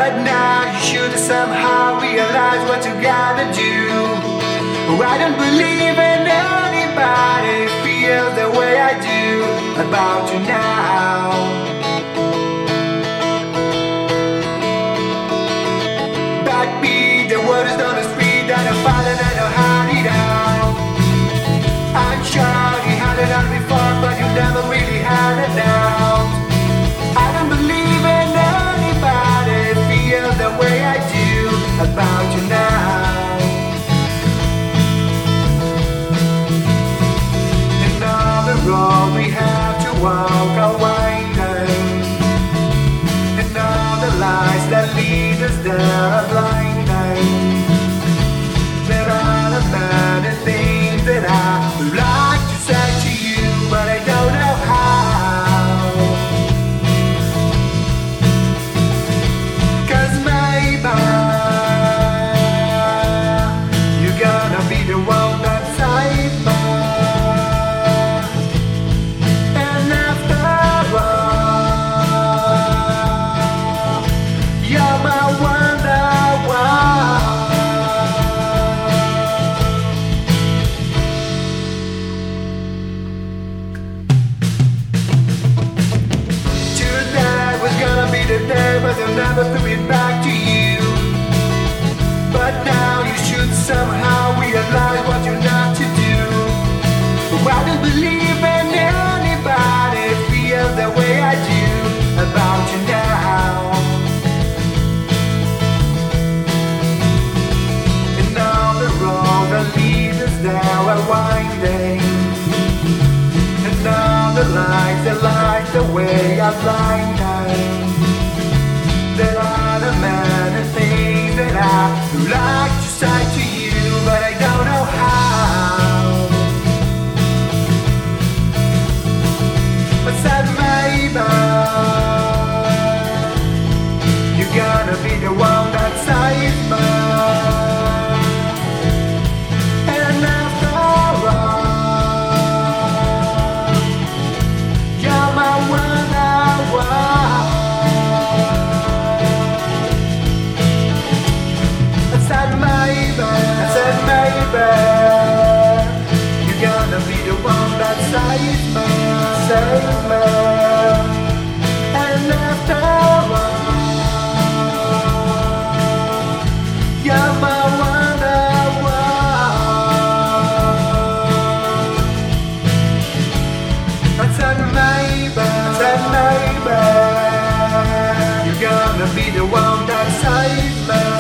But now you should somehow realize what you gotta do. Oh, I don't believe in anybody feels the way I do about you now. Backbeat, the word is on the street that I'm falling and I'm hiding out. I'm sure you had it on before, but you never really had it out. I don't believe in anybody feels the way I do about you now. And on the road we have to walk are winding, and all the lights that lead us there are blinding. There are the many things that I would like to say to you, but I don't know how. But they'll never put it back to you. But now you should somehow realize what you're not to do. I don't believe in anybody feels the way I do about you now. And on the road that leads us there are winding, and all the lights that light the way are blinding. There are the many things that I would like to say to you, but I don't know how. But said maybe you're gonna be the one that saves me. And after all, you're my one hour. You're gonna be the one that saves me, save me. And after all, you're my wonder. I said maybe you're gonna be the one that saves me.